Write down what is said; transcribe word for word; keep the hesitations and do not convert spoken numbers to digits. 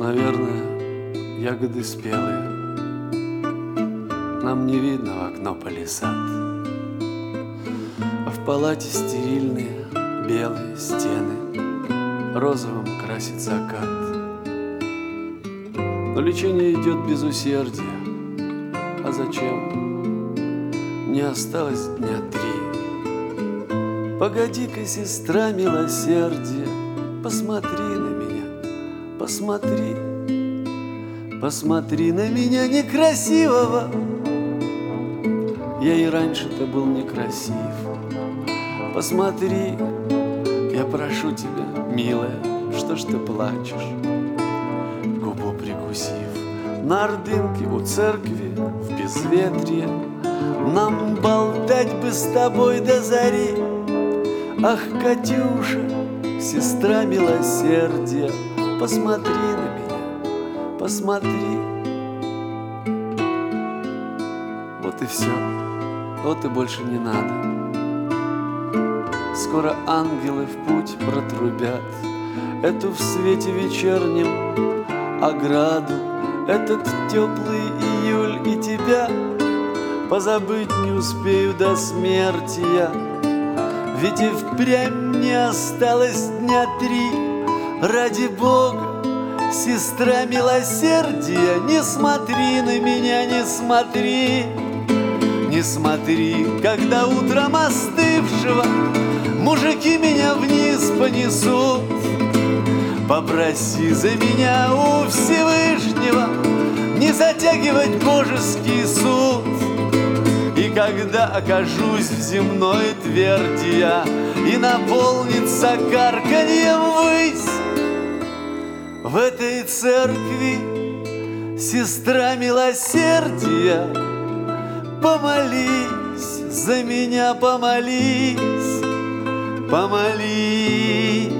наверное, ягоды спелые. Нам не видно в окно палисад, а в палате стерильные белые стены, розовым красит закат. Но лечение идет без усердия. А зачем? Не осталось дня три. Погоди-ка, сестра милосердия, посмотри на меня, посмотри, посмотри на меня некрасивого. Я и раньше-то был некрасив. Посмотри, я прошу тебя, милая, что ж ты плачешь? Губу прикусив, на ордынке у церкви в безветрие нам болтать бы с тобой до зари. Ах, Катюша, сестра милосердия, посмотри на меня, посмотри. Вот и все, вот и больше не надо. Скоро ангелы в путь протрубят эту в свете вечернем ограду, этот теплый июль, и тебя позабыть не успею до смерти я. Ведь и впрямь не осталось дня три. Ради Бога, сестра милосердия, не смотри на меня, не смотри. Не смотри, когда утром остывшего мужики меня вниз понесут. Попроси за меня у Всевышнего не затягивать божеский суд. И когда окажусь в земной тверди я, и наполнится карканьем ввысь, в этой церкви, сестра милосердия, помолись за меня, помолись, помолись.